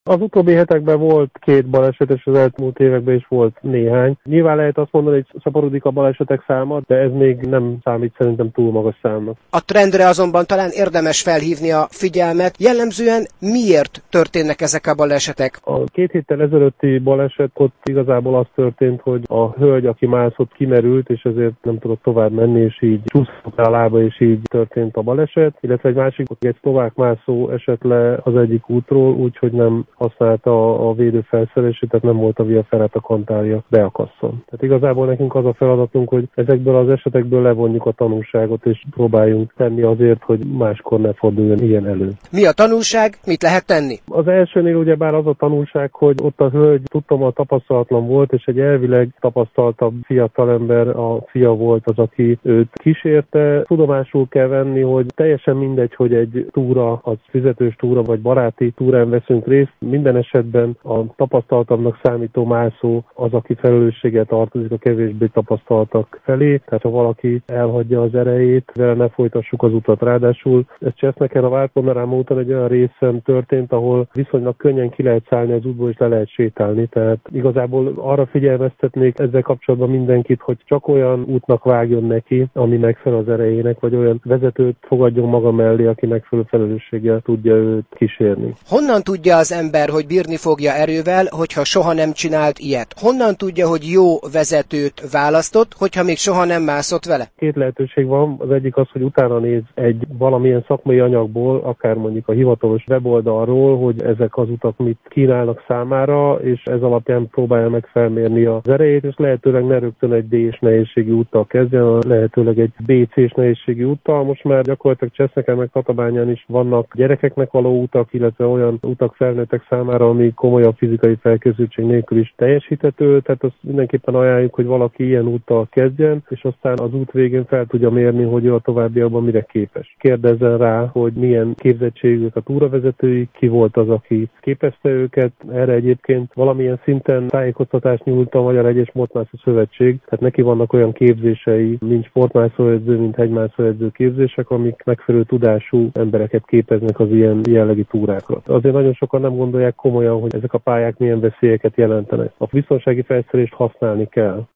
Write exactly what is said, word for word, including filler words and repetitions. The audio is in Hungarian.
Az utóbbi hetekben volt két baleset, és az elmúlt években is volt néhány. Nyilván lehet azt mondani, hogy szaporodik a balesetek száma, de ez még nem számít szerintem túl magas számnak. A trendre azonban talán érdemes felhívni a figyelmet. Jellemzően miért történnek ezek a balesetek? A két héttel ezelőtti baleset, ott igazából az történt, hogy a hölgy, aki mászott, kimerült, és ezért nem tudott tovább menni, és így csúszott a lába, és így történt a baleset. Illetve egy másik, egy szlovák mászó esett le az egyik útról, úgyhogy nem használta a védőfelszerelését, tehát nem volt a via ferrata kantárja beakasszon. Tehát igazából nekünk az a feladatunk, hogy ezekből az esetekből levonjuk a tanulságot, és próbáljunk tenni azért, hogy máskor ne forduljon ilyen elő. Mi a tanulság? Mit lehet tenni? Az elsőnél ugyebár az a tanulság, hogy ott a hölgy tudtam, a tapasztalatlan volt, és egy elvileg tapasztaltabb fiatalember, a fia volt az, aki őt kísérte. Tudomásul kell venni, hogy teljesen mindegy, hogy egy túra, az fizetős túra vagy baráti túrán veszünk részt. Minden esetben a tapasztaltabbnak számító mászó az, aki felelősséggel tartozik a kevésbé tapasztaltak felé. Tehát ha valaki elhagyja az erejét, vele ne folytassuk az utat. Ráadásul ez Cseszmeken a Várpomerám úton egy olyan részen történt, ahol viszonylag könnyen ki lehet szállni az útból, és le lehet sétálni. Tehát igazából arra figyelmeztetnék ezzel kapcsolatban mindenkit, hogy csak olyan útnak vágjon neki, ami megfelel az erejének, vagy olyan vezetőt fogadjon maga mellé, aki megfelelő felelősséggel tudja őt kísérni. Honnan tudja az ember, hogy bírni fogja erővel, hogyha soha nem csinált ilyet? Honnan tudja, hogy jó vezetőt választott, hogyha még soha nem mászott vele? Két lehetőség van. Az egyik az, hogy utána néz egy valamilyen szakmai anyagból, akár mondjuk a hivatalos weboldalról, hogy ezek az utak mit kínálnak számára, és ez alapján próbálja meg felmérni az erejét, és lehetőleg ne rögtön egy D-s nehézségi úttal kezdjen, lehetőleg egy B C-s nehézségi úttal. Most már gyakorlatilag Cseszmeken meg Tatabányán is vannak gyerekeknek való utak, illetve olyan utak felnőttek számára, ami komolyabb fizikai felkészültség nélkül is teljesíthető, tehát azt mindenképpen ajánljuk, hogy valaki ilyen úttal kezdjen, és aztán az út végén fel tudja mérni, hogy ő a továbbiakban mire képes. Kérdezzen rá, hogy milyen képzettségük a túravezetői, ki volt az, aki képezte őket. Erre egyébként valamilyen szinten tájékoztatást nyújt a Magyar Egyes Sportmászó Szövetség, tehát neki vannak olyan képzései, mint sportmászóedző, mint hegymászóedző képzések, amik megfelelő tudású embereket képeznek az ilyen jellegű túrákra. Azért nagyon sokan nem gondolják komolyan, hogy ezek a pályák milyen veszélyeket jelentenek. A biztonsági felszerelést használni kell.